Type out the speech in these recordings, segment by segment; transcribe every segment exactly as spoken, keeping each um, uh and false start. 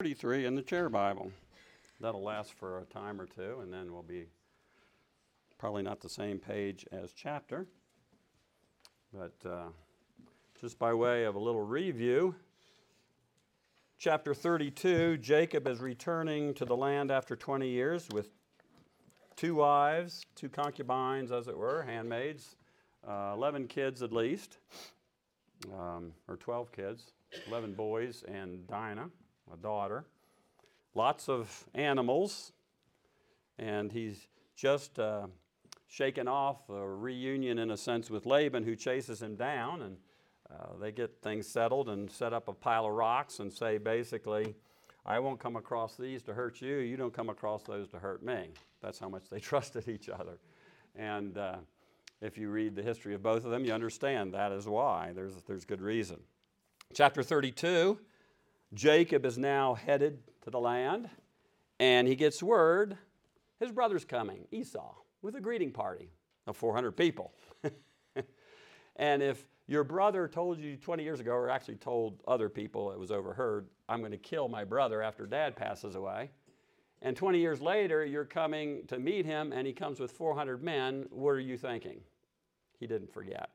thirty-three in the chair Bible. That'll last for a time or two, and then we'll be probably not the same page as chapter. But uh, just by way of a little review, chapter thirty-two, Jacob is returning to the land after twenty years with two wives, two concubines, as it were, handmaids, uh, eleven kids at least, um, or twelve kids, eleven boys, and Dinah, a daughter. Lots of animals, and he's just uh, shaken off a reunion, in a sense, with Laban, who chases him down, and uh, they get things settled and set up a pile of rocks and say, basically, I won't come across these to hurt you, you don't come across those to hurt me. That's how much they trusted each other. And uh, if you read the history of both of them, you understand that is why. There's, there's good reason. Chapter thirty-two, Jacob is now headed to the land, and he gets word his brother's coming, Esau, with a greeting party of four hundred people. And if your brother told you twenty years ago, or actually told other people, it was overheard, I'm going to kill my brother after dad passes away, and twenty years later you're coming to meet him and he comes with four hundred men, what are you thinking? He didn't forget.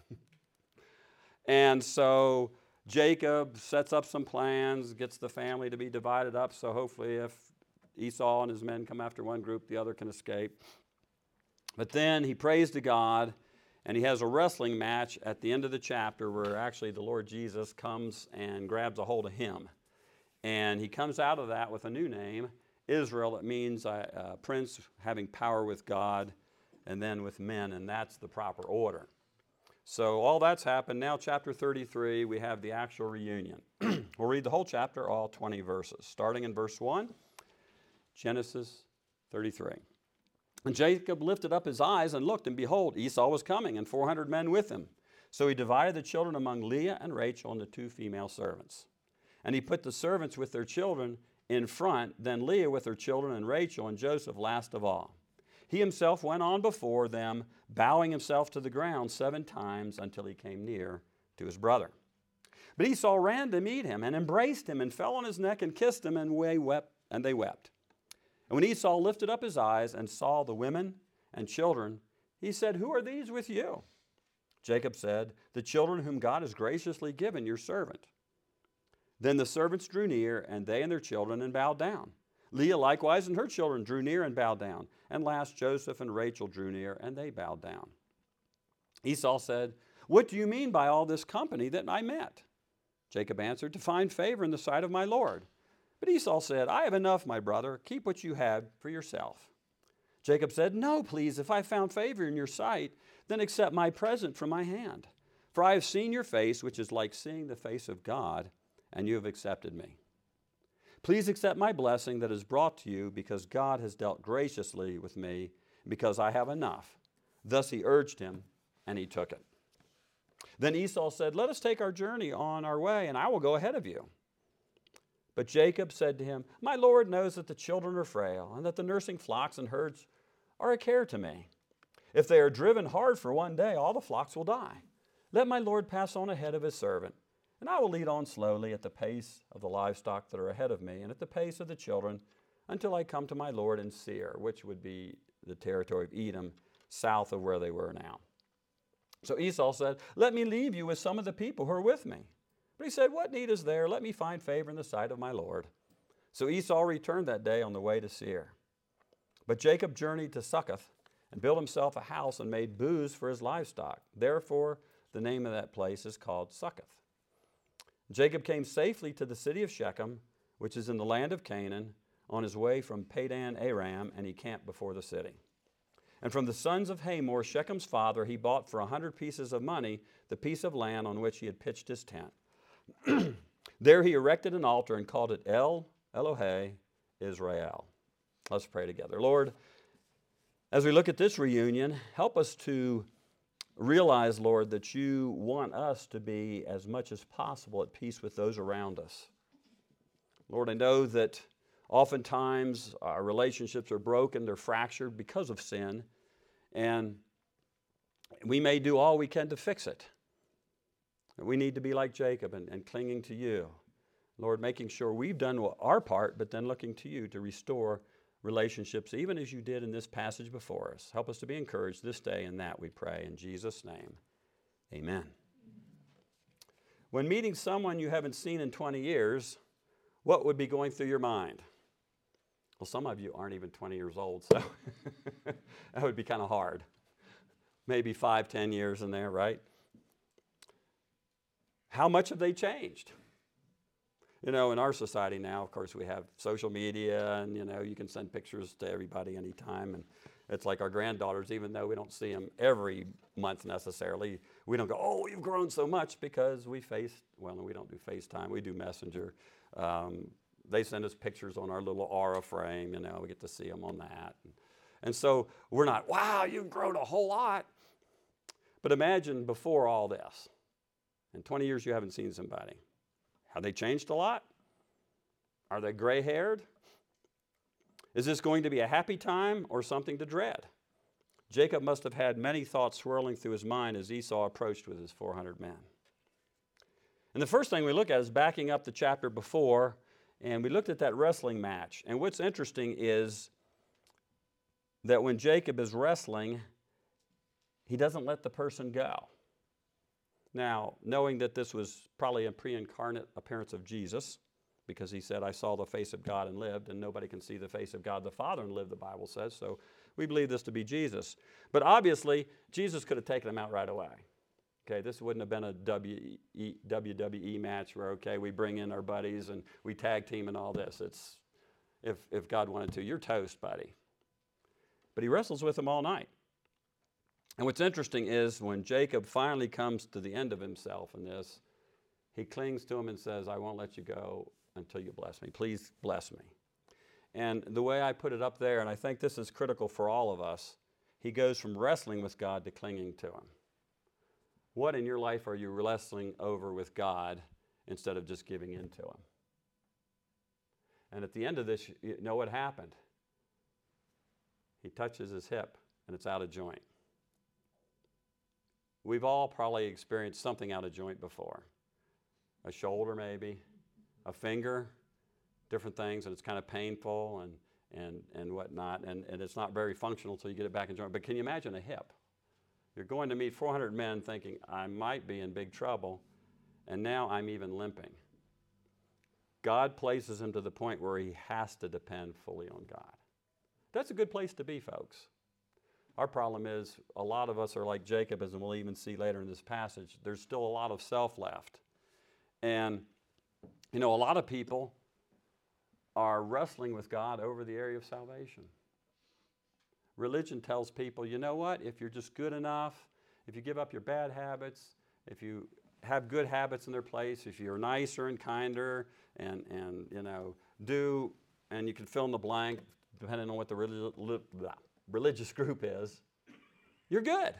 And so Jacob sets up some plans, gets the family to be divided up, so hopefully if Esau and his men come after one group, the other can escape. But then he prays to God, and he has a wrestling match at the end of the chapter where actually the Lord Jesus comes and grabs a hold of him. And he comes out of that with a new name, Israel. It means a, a prince having power with God and then with men, and that's the proper order. So all that's happened. Now chapter thirty-three, we have the actual reunion. We'll read the whole chapter, all twenty verses. Starting in verse one, Genesis thirty-three. And Jacob lifted up his eyes and looked, and behold, Esau was coming, and four hundred men with him. So he divided the children among Leah and Rachel and the two female servants. And he put the servants with their children in front, then Leah with her children, and Rachel and Joseph last of all. He himself went on before them, bowing himself to the ground seven times until he came near to his brother. But Esau ran to meet him and embraced him and fell on his neck and kissed him, and they wept. And they wept. And when Esau lifted up his eyes and saw the women and children, he said, "Who are these with you?" Jacob said, "The children whom God has graciously given your servant." Then the servants drew near, and they and their children, and bowed down. Leah likewise and her children drew near and bowed down. And last Joseph and Rachel drew near, and they bowed down. Esau said, "What do you mean by all this company that I met?" Jacob answered, "To find favor in the sight of my Lord." But Esau said, "I have enough, my brother. Keep what you have for yourself." Jacob said, "No, please, if I found favor in your sight, then accept my present from my hand. For I have seen your face, which is like seeing the face of God, and you have accepted me. Please accept my blessing that is brought to you, because God has dealt graciously with me, because I have enough." Thus he urged him, and he took it. Then Esau said, "Let us take our journey on our way, and I will go ahead of you." But Jacob said to him, "My Lord knows that the children are frail, and that the nursing flocks and herds are a care to me. If they are driven hard for one day, all the flocks will die. Let my Lord pass on ahead of his servant, and I will lead on slowly at the pace of the livestock that are ahead of me, and at the pace of the children, until I come to my Lord in Seir," which would be the territory of Edom, south of where they were now. So Esau said, "Let me leave you with some of the people who are with me." But he said, "What need is there? Let me find favor in the sight of my Lord." So Esau returned that day on the way to Seir. But Jacob journeyed to Succoth and built himself a house and made booths for his livestock. Therefore, the name of that place is called Succoth. Jacob came safely to the city of Shechem, which is in the land of Canaan, on his way from Padan Aram, and he camped before the city. And from the sons of Hamor, Shechem's father, he bought for a hundred pieces of money the piece of land on which he had pitched his tent. There he erected an altar and called it El Elohe Israel. Let's pray together. Lord, as we look at this reunion, help us to realize, Lord, that you want us to be as much as possible at peace with those around us. Lord, I know that oftentimes our relationships are broken, they're fractured because of sin, and we may do all we can to fix it. We need to be like Jacob and, and clinging to you. Lord, making sure we've done our part, but then looking to you to restore relationships, even as you did in this passage before us. Help us to be encouraged this day in that, we pray. In Jesus' name, amen. When meeting someone you haven't seen in twenty years, what would be going through your mind? Well, some of you aren't even twenty years old, so that would be kind of hard. Maybe five, ten years in there, right? How much have they changed? You know, in our society now, of course, we have social media, and, you know, you can send pictures to everybody anytime. And it's like our granddaughters, even though we don't see them every month necessarily, we don't go, oh, you've grown so much, because we face, well, we don't do FaceTime, we do Messenger. Um, they send us pictures on our little Aura frame, you know, we get to see them on that. And, and so we're not, wow, you've grown a whole lot. But imagine before all this. In twenty years, you haven't seen somebody. Have they changed a lot? Are they gray-haired? Is this going to be a happy time or something to dread? Jacob must have had many thoughts swirling through his mind as Esau approached with his four hundred men. And the first thing we look at is backing up the chapter before, and we looked at that wrestling match. And what's interesting is that when Jacob is wrestling, he doesn't let the person go. Now, knowing that this was probably a pre-incarnate appearance of Jesus, because he said, I saw the face of God and lived, and nobody can see the face of God the Father and live, the Bible says, so we believe this to be Jesus. But obviously, Jesus could have taken him out right away. Okay, this wouldn't have been a W W E match where, okay, we bring in our buddies and we tag team and all this. It's, if, if God wanted to, you're toast, buddy. But he wrestles with him all night. And what's interesting is when Jacob finally comes to the end of himself in this, he clings to him and says, I won't let you go until you bless me. Please bless me. And the way I put it up there, and I think this is critical for all of us, he goes from wrestling with God to clinging to him. What in your life are you wrestling over with God instead of just giving in to him? And at the end of this, you know what happened? He touches his hip and it's out of joint. We've all probably experienced something out of joint before. A shoulder maybe, a finger, different things, and it's kind of painful and, and, and whatnot, and, and it's not very functional until you get it back in joint. But can you imagine a hip? You're going to meet four hundred men thinking, I might be in big trouble, and now I'm even limping. God places him to the point where he has to depend fully on God. That's a good place to be, folks. Our problem is a lot of us are like Jacob, as we'll even see later in this passage. There's still a lot of self left. And, you know, a lot of people are wrestling with God over the area of salvation. Religion tells people, you know what, if you're just good enough, if you give up your bad habits, if you have good habits in their place, if you're nicer and kinder and, and you know, do, and you can fill in the blank depending on what the relig- religious group is, you're good.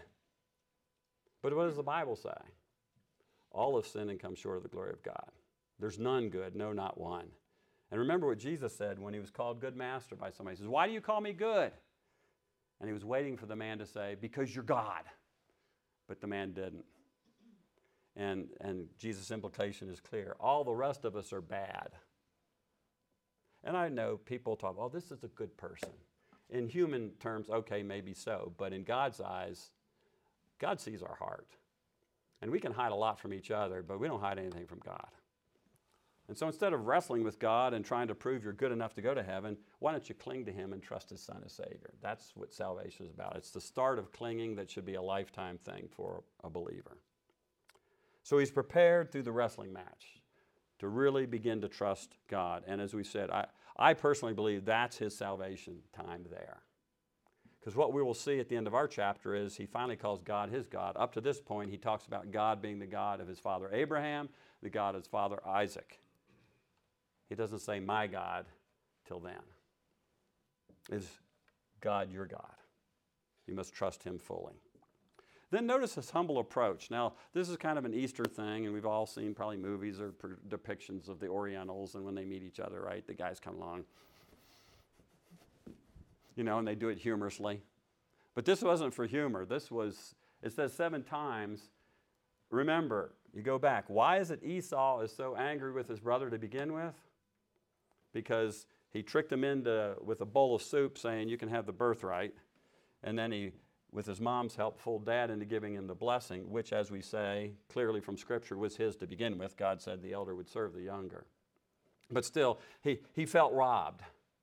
But what does the Bible say? All have sinned and come short of the glory of God. There's none good, no, not one. And remember what Jesus said when he was called good master by somebody. He says, why do you call me good? And he was waiting for the man to say, because you're God. But the man didn't. And, and Jesus' implication is clear. All the rest of us are bad. And I know people talk, oh, this is a good person. In human terms, okay, maybe so. But in God's eyes, God sees our heart. And we can hide a lot from each other, but we don't hide anything from God. And so instead of wrestling with God and trying to prove you're good enough to go to heaven, why don't you cling to him and trust his Son as Savior? That's what salvation is about. It's the start of clinging that should be a lifetime thing for a believer. So he's prepared through the wrestling match to really begin to trust God. And as we said, I, I personally believe that's his salvation time there. Because what we will see at the end of our chapter is he finally calls God his God. Up to this point, he talks about God being the God of his father Abraham, the God of his father Isaac. He doesn't say my God till then. Is God your God? You must trust him fully. Then notice his humble approach. Now, this is kind of an Easter thing, and we've all seen probably movies or per- depictions of the Orientals, and when they meet each other, right, the guys come along, you know, and they do it humorously. But this wasn't for humor. This was, it says seven times. Remember, You go back. Why is it Esau is so angry with his brother to begin with? Because he tricked him into, with a bowl of soup, saying you can have the birthright. And then he, with his mom's help, fooled Dad into giving him the blessing, which, as we say clearly from Scripture, was his to begin with. God said the elder would serve the younger. But still, he, he felt robbed.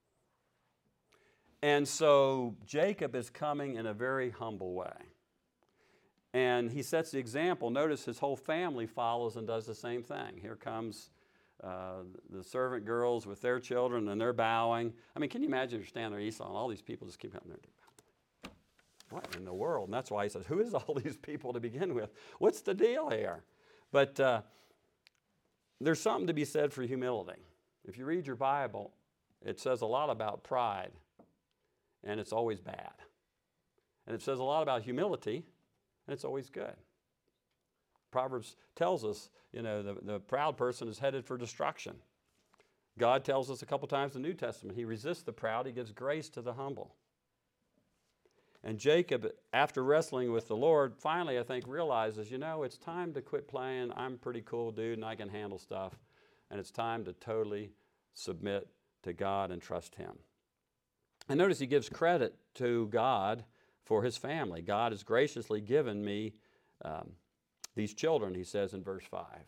And so Jacob is coming in a very humble way. And he sets the example. Notice his whole family follows and does the same thing. Here comes uh, the servant girls with their children, and they're bowing. I mean, can you imagine you're standing there, Esau, and all these people just keep coming there. What in the world? And that's why he says, who is all these people to begin with? What's the deal here? But uh, there's something to be said for humility. If you read your Bible, it says a lot about pride, and it's always bad. And it says a lot about humility, and it's always good. Proverbs tells us, you know, the, the proud person is headed for destruction. God tells us a couple times in the New Testament, he resists the proud, he gives grace to the humble. And Jacob, after wrestling with the Lord, finally, I think, realizes, you know, it's time to quit playing, I'm a pretty cool dude and I can handle stuff. And it's time to totally submit to God and trust him. And notice he gives credit to God for his family. God has graciously given me um, these children, he says in verse five.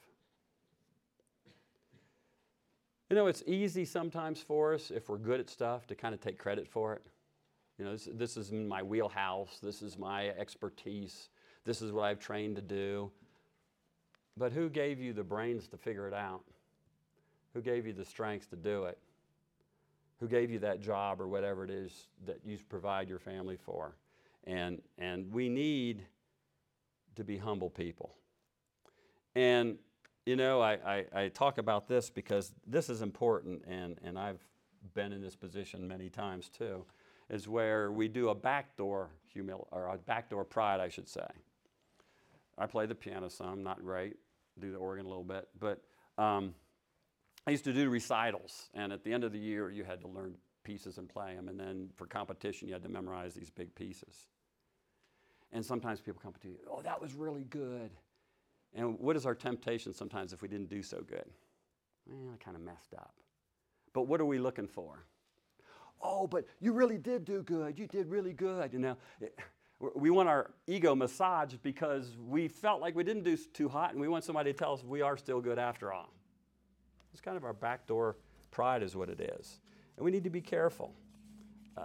You know, it's easy sometimes for us, if we're good at stuff, to kind of take credit for it. You know, this, this is in my wheelhouse. This is my expertise. This is what I've trained to do. But who gave you the brains to figure it out? Who gave you the strength to do it? Who gave you that job or whatever it is that you provide your family for? And, and we need to be humble people. And, you know, I, I, I talk about this because this is important, and, and I've been in this position many times too, is where we do a backdoor humility, or a backdoor pride, I should say. I play the piano some, not great, do the organ a little bit, but um, I used to do recitals, and at the end of the year, you had to learn pieces and play them, and then for competition, you had to memorize these big pieces. And sometimes people come to you, oh, that was really good. And what is our temptation sometimes if we didn't do so good? Well, I kind of messed up. But what are we looking for? Oh, but you really did do good. You did really good. You know, we want our ego massaged because we felt like we didn't do too hot, and we want somebody to tell us we are still good after all. It's kind of our backdoor pride is what it is. And we need to be careful. Uh,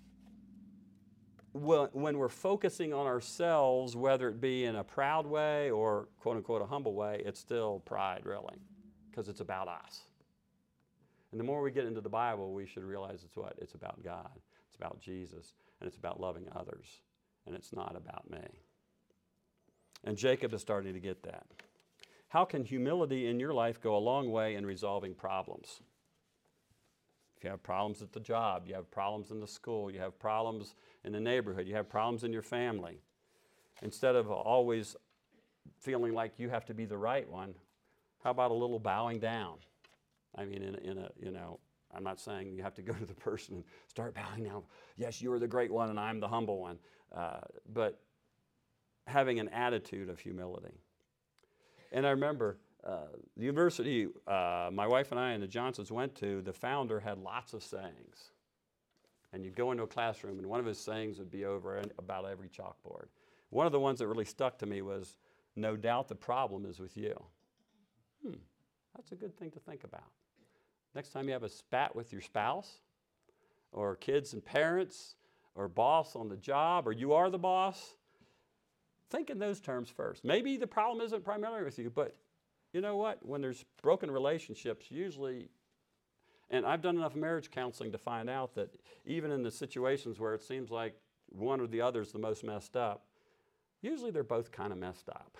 when, when we're focusing on ourselves, whether it be in a proud way or quote-unquote a humble way, it's still pride, really, because it's about us. And the more we get into the Bible, we should realize it's what? It's about God. It's about Jesus. And it's about loving others. And it's not about me. And Jacob is starting to get that. How can humility in your life go a long way in resolving problems? If you have problems at the job, you have problems in the school, you have problems in the neighborhood, you have problems in your family, instead of always feeling like you have to be the right one, how about a little bowing down? I mean, in, in a, you know, I'm not saying you have to go to the person and start bowing down. Yes, you're the great one and I'm the humble one. Uh, but having an attitude of humility. And I remember uh, the university uh, my wife and I and the Johnsons went to, the founder had lots of sayings. And you'd go into a classroom and one of his sayings would be over about every chalkboard. One of the ones that really stuck to me was, no doubt the problem is with you. Hmm, that's a good thing to think about. Next time you have a spat with your spouse, or kids and parents, or boss on the job, or you are the boss, think in those terms first. Maybe the problem isn't primarily with you, but you know what? When there's broken relationships, usually, and I've done enough marriage counseling to find out that even in the situations where it seems like one or the other is the most messed up, usually they're both kind of messed up.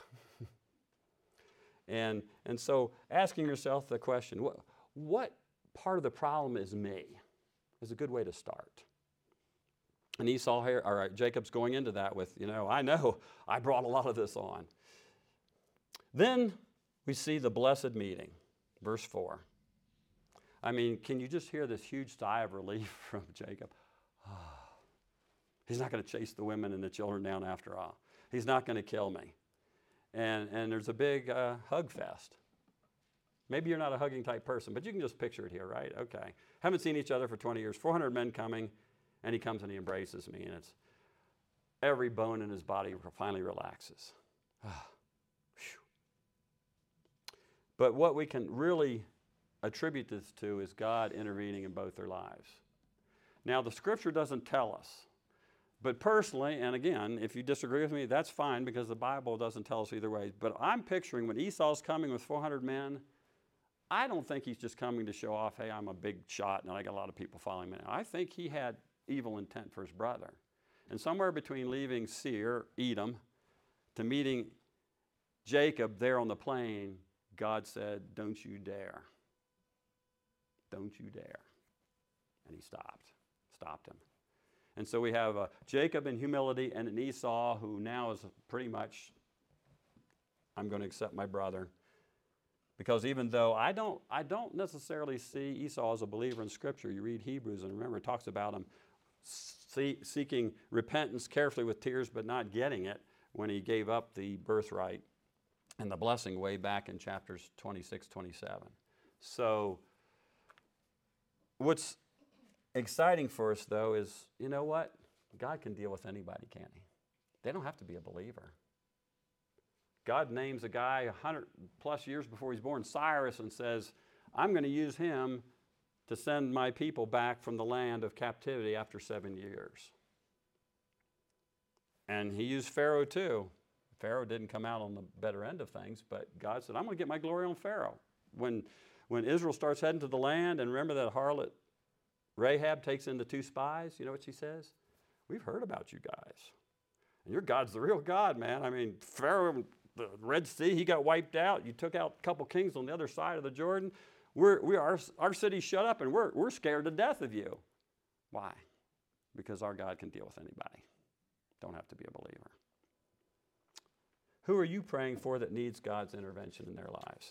and, and so asking yourself the question, what, what part of the problem is me, is a good way to start. And Esau here, or Jacob's going into that with, you know, I know I brought a lot of this on. Then we see the blessed meeting, verse four. I mean, can you just hear this huge sigh of relief from Jacob? Oh, he's not going to chase the women and the children down after all. He's not going to kill me. and, and there's a big uh, hug fest. Maybe you're not a hugging type person, but you can just picture it here, right? Okay. Haven't seen each other for twenty years, four hundred men coming, and he comes and he embraces me, and it's every bone in his body finally relaxes. But what we can really attribute this to is God intervening in both their lives. Now, the scripture doesn't tell us, but personally, and again, if you disagree with me, that's fine because the Bible doesn't tell us either way. But I'm picturing when Esau's coming with four hundred men, I don't think he's just coming to show off, hey, I'm a big shot and I got a lot of people following me now. I think he had evil intent for his brother. And somewhere between leaving Seir, Edom, to meeting Jacob there on the plain, God said, don't you dare. Don't you dare. And he stopped, stopped him. And so we have uh, Jacob in humility and an Esau who now is pretty much, I'm going to accept my brother. Because even though I don't, I don't necessarily see Esau as a believer in Scripture. You read Hebrews and remember it talks about him see, seeking repentance carefully with tears but not getting it when he gave up the birthright and the blessing way back in chapters twenty-six, twenty-seven. So what's exciting for us, though, is, you know what? God can deal with anybody, can't he? They don't have to be a believer. God names a guy one hundred plus years before he's born, Cyrus, and says, I'm going to use him to send my people back from the land of captivity after seven years. And he used Pharaoh too. Pharaoh didn't come out on the better end of things, but God said, I'm going to get my glory on Pharaoh. When, when Israel starts heading to the land, and remember that harlot Rahab takes in the two spies, you know what she says? We've heard about you guys. And your God's the real God, man. I mean, Pharaoh, the Red Sea, he got wiped out. You took out a couple kings on the other side of the Jordan. We're, we are, our city's shut up, and we're, we're scared to death of you. Why? Because our God can deal with anybody. Don't have to be a believer. Who are you praying for that needs God's intervention in their lives?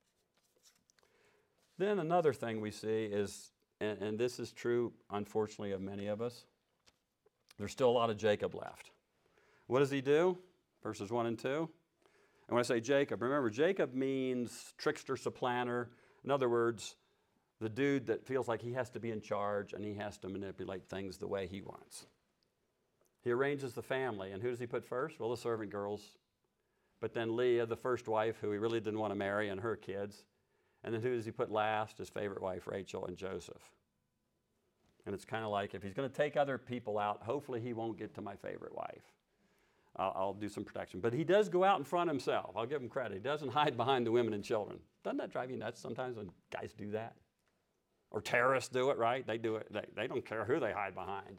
Then another thing we see is, and, and this is true, unfortunately, of many of us, there's still a lot of Jacob left. What does he do? Verses one and two. And when I say Jacob, remember, Jacob means trickster, supplanter. In other words, the dude that feels like he has to be in charge and he has to manipulate things the way he wants. He arranges the family, and who does he put first? Well, the servant girls. But then Leah, the first wife, who he really didn't want to marry, and her kids. And then who does he put last? His favorite wife, Rachel, and Joseph. And it's kind of like, if he's going to take other people out, hopefully he won't get to my favorite wife. I'll, I'll do some protection. But he does go out in front himself. I'll give him credit. He doesn't hide behind the women and children. Doesn't that drive you nuts sometimes when guys do that? Or terrorists do it, right? They do it. They, they don't care who they hide behind.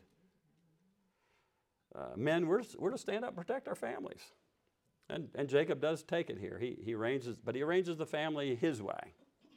Uh, men, we're, we're to stand up and protect our families. And, and Jacob does take it here. He, he arranges, but he arranges the family his way.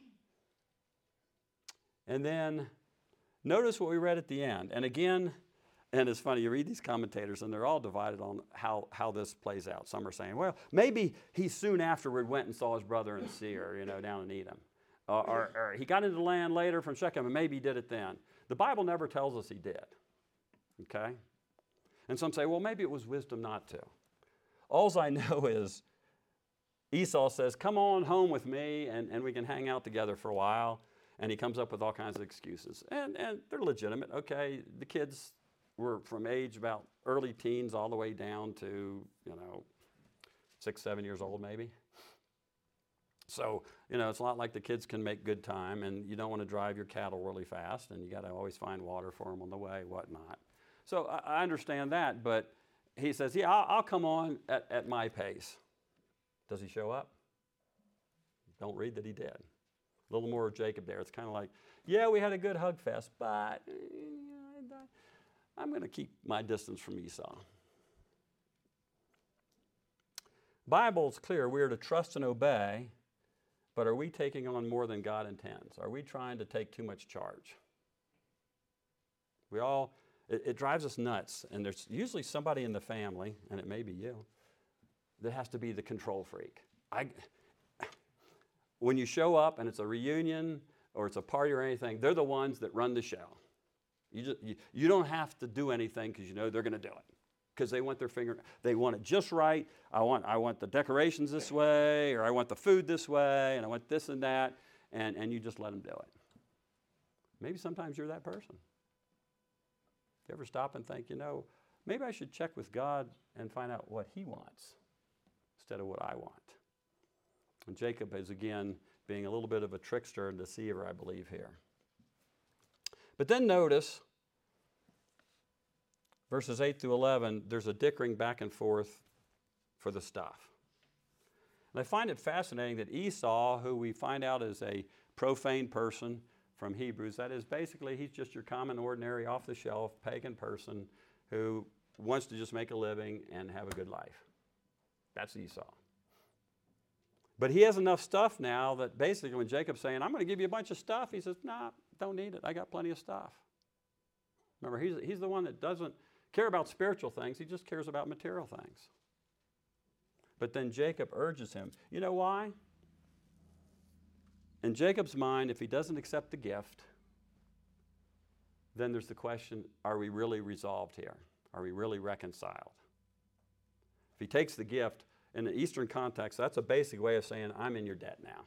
And then notice what we read at the end. And again, and it's funny, you read these commentators and they're all divided on how, how this plays out. Some are saying, well, maybe he soon afterward went and saw his brother in Seir, you know, down in Edom. Uh, or, or he got into the land later from Shechem and maybe he did it then. The Bible never tells us he did. Okay? And some say, well, maybe it was wisdom not to. All I know is Esau says, come on home with me and, and we can hang out together for a while. And he comes up with all kinds of excuses. And, and they're legitimate. Okay, the kids were from age about early teens all the way down to, you know, six, seven years old maybe. So, you know, it's not like the kids can make good time and you don't want to drive your cattle really fast and you got to always find water for them on the way, whatnot. So I, I understand that, but he says, yeah, I'll, I'll come on at, at my pace. Does he show up? Don't read that he did. A little more of Jacob there. It's kind of like, yeah, we had a good hug fest, but I'm going to keep my distance from Esau. Bible's clear. We are to trust and obey, but are we taking on more than God intends? Are we trying to take too much charge? We all, it, it drives us nuts, and there's usually somebody in the family, and it may be you, that has to be the control freak. I... When you show up and it's a reunion or it's a party or anything, they're the ones that run the show. You, just, you, you don't have to do anything because you know they're going to do it. because they want their finger, they want it just right. I want, I want the decorations this way, or I want the food this way, and I want this and that, and, and you just let them do it. Maybe sometimes you're that person. You ever stop and think, you know, maybe I should check with God and find out what he wants instead of what I want. And Jacob is, again, being a little bit of a trickster and deceiver, I believe, here. But then notice, verses eight through eleven, there's a dickering back and forth for the stuff. And I find it fascinating that Esau, who we find out is a profane person from Hebrews, that is basically he's just your common, ordinary, off-the-shelf, pagan person who wants to just make a living and have a good life. That's Esau. But he has enough stuff now that basically when Jacob's saying, I'm going to give you a bunch of stuff, he says, nah, don't need it. I got plenty of stuff. Remember, he's, he's the one that doesn't care about spiritual things. He just cares about material things. But then Jacob urges him. You know why? In Jacob's mind, if he doesn't accept the gift, then there's the question, are we really resolved here? Are we really reconciled? If he takes the gift, in the Eastern context, that's a basic way of saying, I'm in your debt now.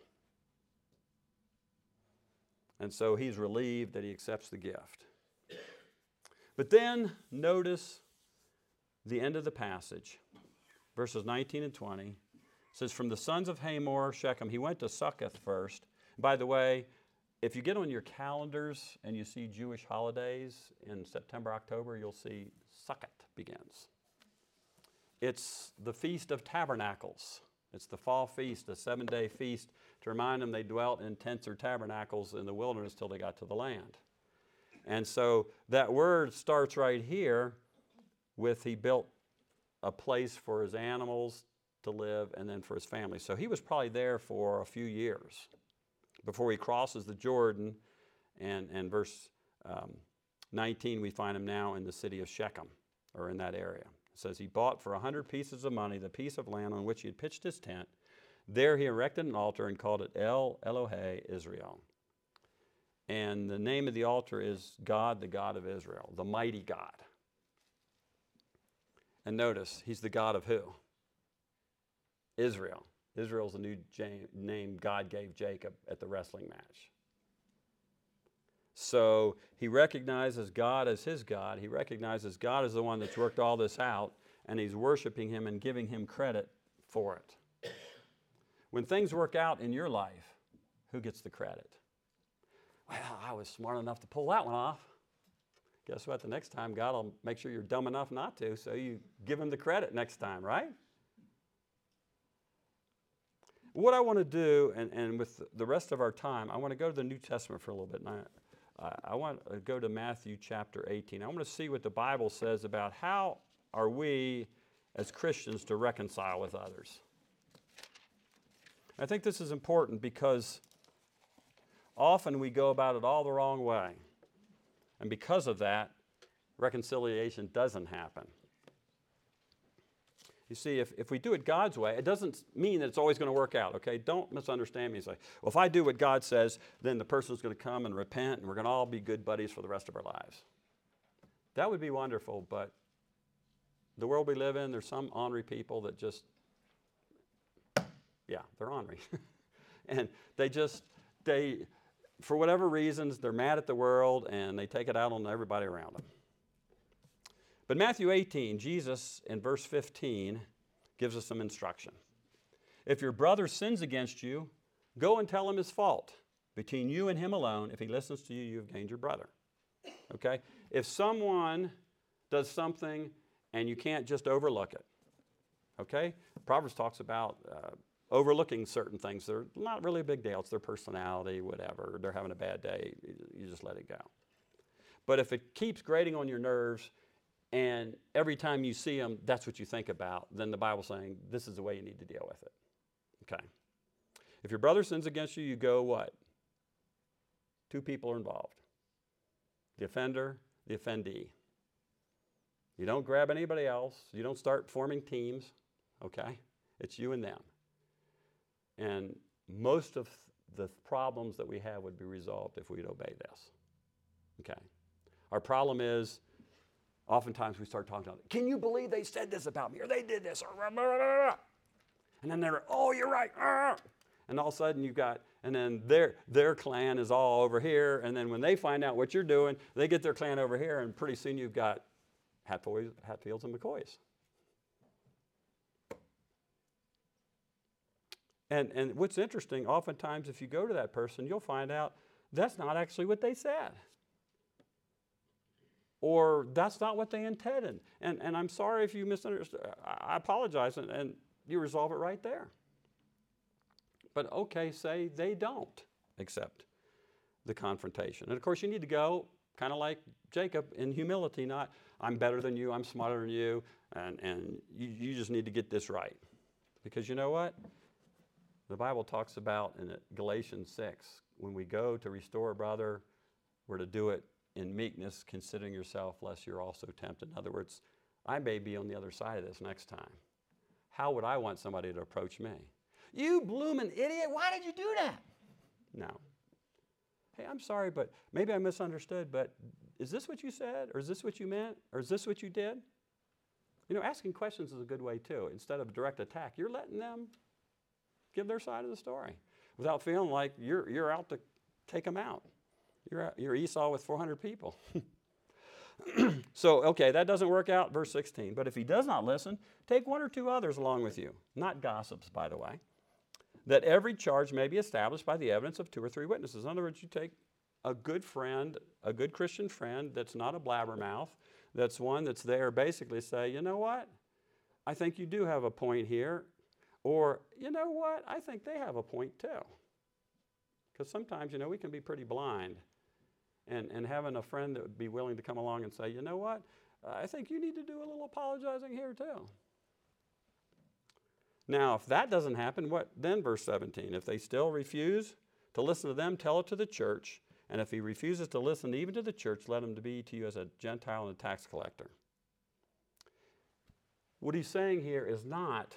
And so he's relieved that he accepts the gift. But then notice the end of the passage, verses nineteen and twenty. It says, from the sons of Hamor, Shechem, he went to Succoth first. By the way, if you get on your calendars and you see Jewish holidays in September, October, you'll see Succoth begins. It's the Feast of Tabernacles. It's the fall feast, a seven-day feast to remind them they dwelt in tents or tabernacles in the wilderness till they got to the land. And so that word starts right here with he built a place for his animals to live and then for his family. So he was probably there for a few years before he crosses the Jordan. And, and verse um, nineteen, we find him now in the city of Shechem, or in that area. It says he bought for a hundred pieces of money the piece of land on which he had pitched his tent. There he erected an altar and called it El Elohe Israel. And the name of the altar is God, the God of Israel, the mighty God. And notice, he's the God of who? Israel. Israel's the new name God gave Jacob at the wrestling match. So he recognizes God as his God. He recognizes God as the one that's worked all this out, and he's worshiping him and giving him credit for it. When things work out in your life, who gets the credit? Well, I was smart enough to pull that one off. Guess what? The next time, God will make sure you're dumb enough not to, so you give him the credit next time, right? What I want to do, and, and with the rest of our time, I want to go to the New Testament for a little bit. And I, I want to go to Matthew chapter eighteen. I want to see what the Bible says about how are we as Christians to reconcile with others. I think this is important because often we go about it all the wrong way. And because of that, reconciliation doesn't happen. You see, if, if we do it God's way, it doesn't mean that it's always going to work out, okay? Don't misunderstand me and say, well, if I do what God says, then the person's going to come and repent and we're going to all be good buddies for the rest of our lives. That would be wonderful, but the world we live in, there's some ornery people that just, yeah, they're ornery. And they just, they, for whatever reasons, they're mad at the world and they take it out on everybody around them. But Matthew eighteen, Jesus in verse fifteen gives us some instruction. If your brother sins against you, go and tell him his fault. Between you and him alone, if he listens to you, you have gained your brother. Okay? If someone does something and you can't just overlook it, okay? Proverbs talks about uh, overlooking certain things. They're not really a big deal. It's their personality, whatever. They're having a bad day. You just let it go. But if it keeps grating on your nerves, and every time you see them, that's what you think about, then the Bible's saying this is the way you need to deal with it. Okay. If your brother sins against you, you go what? Two people are involved. The offender, the offendee. You don't grab anybody else. You don't start forming teams. Okay? It's you and them. And most of the problems that we have would be resolved if we'd obey this. Okay? Our problem is, oftentimes we start talking about, can you believe they said this about me, or they did this, or blah, blah, blah, blah. And then they're, oh, you're right. And all of a sudden you've got, and then their, their clan is all over here, and then when they find out what you're doing, they get their clan over here, and pretty soon you've got Hatfields, Hatfields and McCoys. And, and what's interesting, oftentimes if you go to that person, you'll find out that's not actually what they said. Or that's not what they intended. And, and I'm sorry if you misunderstood. I apologize, and, and you resolve it right there. But okay, say they don't accept the confrontation. And of course, you need to go kind of like Jacob in humility, not I'm better than you, I'm smarter than you, and, and you, you just need to get this right. Because you know what? The Bible talks about in Galatians six, when we go to restore a brother, we're to do it in meekness, considering yourself, lest you're also tempted. In other words, I may be on the other side of this next time. How would I want somebody to approach me? You bloomin' idiot, why did you do that? No. Hey, I'm sorry, but maybe I misunderstood, but is this what you said? Or is this what you meant? Or is this what you did? You know, asking questions is a good way too. Instead of direct attack, you're letting them give their side of the story without feeling like you're, you're out to take them out. You're, you're Esau with four hundred people. So, okay, that doesn't work out, verse sixteen. But if he does not listen, take one or two others along with you, not gossips, by the way, that every charge may be established by the evidence of two or three witnesses. In other words, you take a good friend, a good Christian friend that's not a blabbermouth, that's one that's there basically say, you know what, I think you do have a point here, or you know what, I think they have a point too. Because sometimes, you know, we can be pretty blind. And, and having a friend that would be willing to come along and say, you know what, I think you need to do a little apologizing here too. Now, if that doesn't happen, what then, verse seventeen? If they still refuse to listen to them, tell it to the church. And if he refuses to listen even to the church, let him to be to you as a Gentile and a tax collector. What he's saying here is not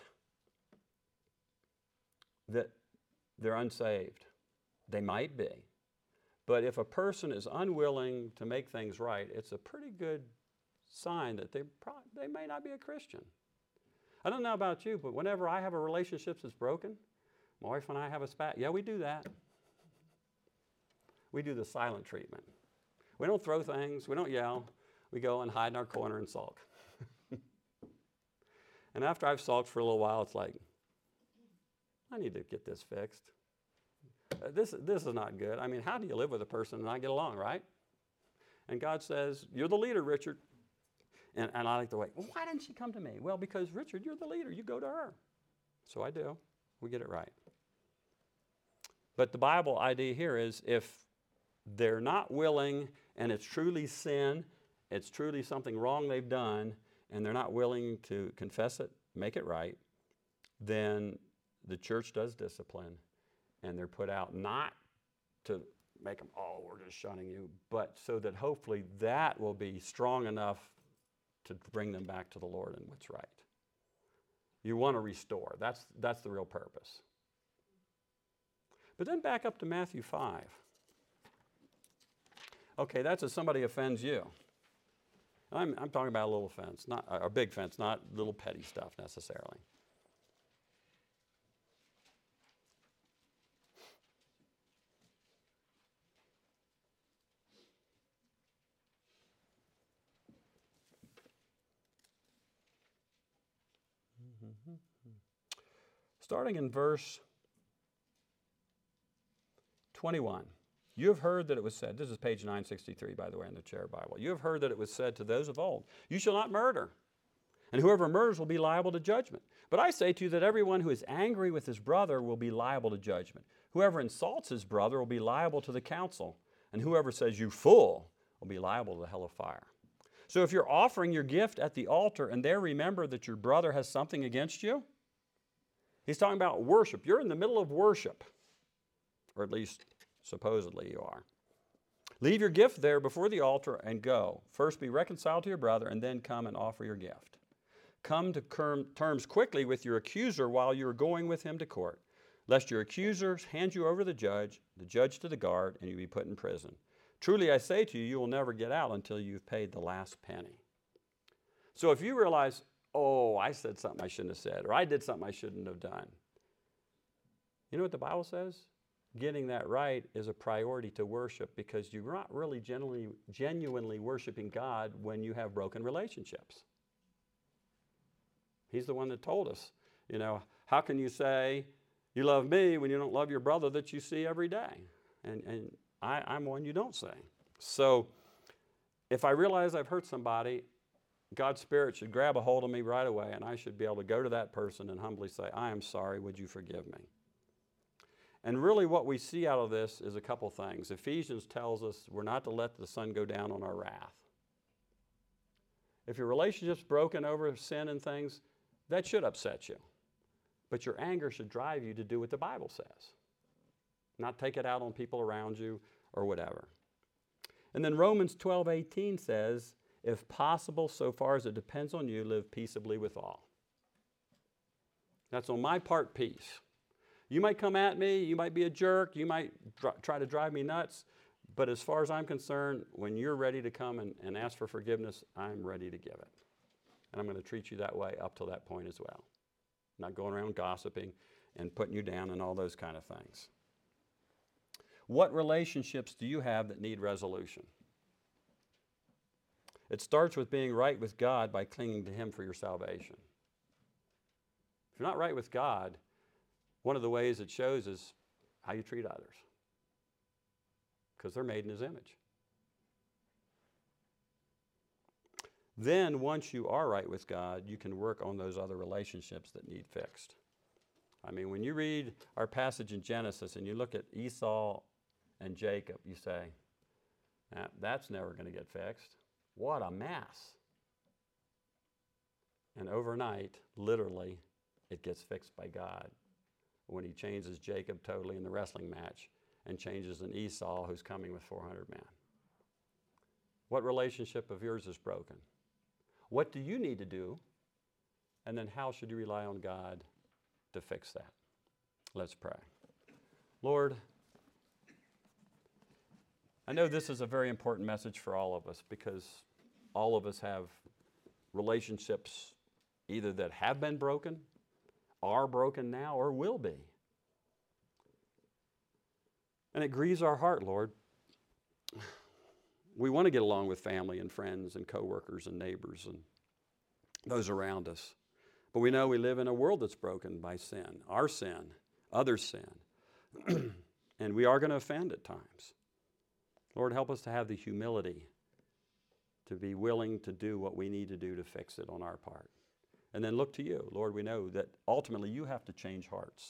that they're unsaved. They might be. But if a person is unwilling to make things right, it's a pretty good sign that they, probably, they may not be a Christian. I don't know about you, but whenever I have a relationship that's broken, my wife and I have a spat. Yeah, we do that. We do the silent treatment. We don't throw things. We don't yell. We go and hide in our corner and sulk. And after I've sulked for a little while, it's like, I need to get this fixed. Uh, this, this is not good. I mean, how do you live with a person and not get along, right? And God says, you're the leader, Richard. And, and I like the way, well, why didn't she come to me? Well, because, Richard, you're the leader. You go to her. So I do. We get it right. But the Bible idea here is if they're not willing and it's truly sin, it's truly something wrong they've done, and they're not willing to confess it, make it right, then the church does discipline. And they're put out not to make them, oh, we're just shunning you, but so that hopefully that will be strong enough to bring them back to the Lord and what's right. You want to restore. That's, that's the real purpose. But then back up to Matthew five. Okay, that's if somebody offends you. I'm, I'm talking about a little offense, not a big offense, not little petty stuff necessarily. Starting in verse twenty-one. You have heard that it was said, this is page nine sixty-three, by the way, in the Chair Bible. You have heard that it was said to those of old, you shall not murder, and whoever murders will be liable to judgment. But I say to you that everyone who is angry with his brother will be liable to judgment. Whoever insults his brother will be liable to the council, and whoever says, you fool, will be liable to the hell of fire. So if you're offering your gift at the altar and there remember that your brother has something against you, he's talking about worship. You're in the middle of worship, or at least supposedly you are. Leave your gift there before the altar and go. First be reconciled to your brother and then come and offer your gift. Come to terms quickly with your accuser while you are going with him to court, lest your accuser hand you over to the judge, the judge to the guard, and you be put in prison. Truly I say to you, you will never get out until you've paid the last penny. So if you realize, oh, I said something I shouldn't have said, or I did something I shouldn't have done, you know what the Bible says? Getting that right is a priority to worship, because you're not really genuinely, genuinely worshiping God when you have broken relationships. He's the one that told us, you know, how can you say you love me when you don't love your brother that you see every day? And, and I, I'm one you don't say. So if I realize I've hurt somebody, God's Spirit should grab a hold of me right away, and I should be able to go to that person and humbly say, I am sorry, would you forgive me? And really what we see out of this is a couple things. Ephesians tells us we're not to let the sun go down on our wrath. If your relationship's broken over sin and things, that should upset you. But your anger should drive you to do what the Bible says, not take it out on people around you or whatever. And then Romans twelve eighteen says, if possible, so far as it depends on you, live peaceably with all. That's on my part, peace. You might come at me, you might be a jerk, you might dr- try to drive me nuts, but as far as I'm concerned, when you're ready to come and, and ask for forgiveness, I'm ready to give it. And I'm going to treat you that way up till that point as well. Not going around gossiping and putting you down and all those kind of things. What relationships do you have that need resolution? It starts with being right with God by clinging to Him for your salvation. If you're not right with God, one of the ways it shows is how you treat others, because they're made in His image. Then, once you are right with God, you can work on those other relationships that need fixed. I mean, when you read our passage in Genesis and you look at Esau and Jacob, you say, nah, that's never going to get fixed. What a mess. And overnight, literally, it gets fixed by God when He changes Jacob totally in the wrestling match and changes an Esau who's coming with four hundred men. What relationship of yours is broken? What do you need to do? And then how should you rely on God to fix that? Let's pray. Lord, I know this is a very important message for all of us, because all of us have relationships either that have been broken, are broken now, or will be. And it grieves our heart, Lord. We want to get along with family and friends and coworkers and neighbors and those around us. But we know we live in a world that's broken by sin, our sin, others' sin. And we are going to offend at times. Lord, help us to have the humility to be willing to do what we need to do to fix it on our part. And then look to you. Lord, we know that ultimately you have to change hearts.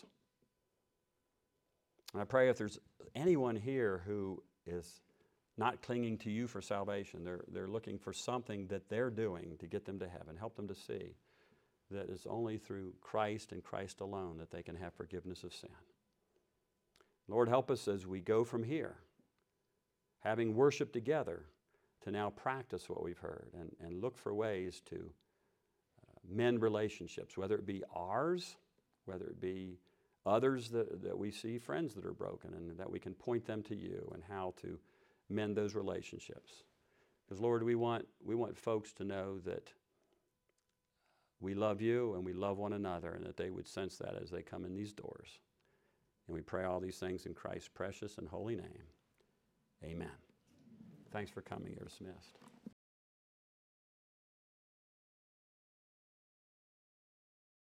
And I pray if there's anyone here who is not clinging to you for salvation, they're, they're looking for something that they're doing to get them to heaven, help them to see that it's only through Christ and Christ alone that they can have forgiveness of sin. Lord, help us as we go from here, having worshiped together, to now practice what we've heard and, and look for ways to uh, mend relationships, whether it be ours, whether it be others that, that we see, friends that are broken, and that we can point them to you and how to mend those relationships. Because, Lord, we want, we want folks to know that we love you and we love one another, and that they would sense that as they come in these doors. And we pray all these things in Christ's precious and holy name. Amen. Thanks for coming. You're dismissed.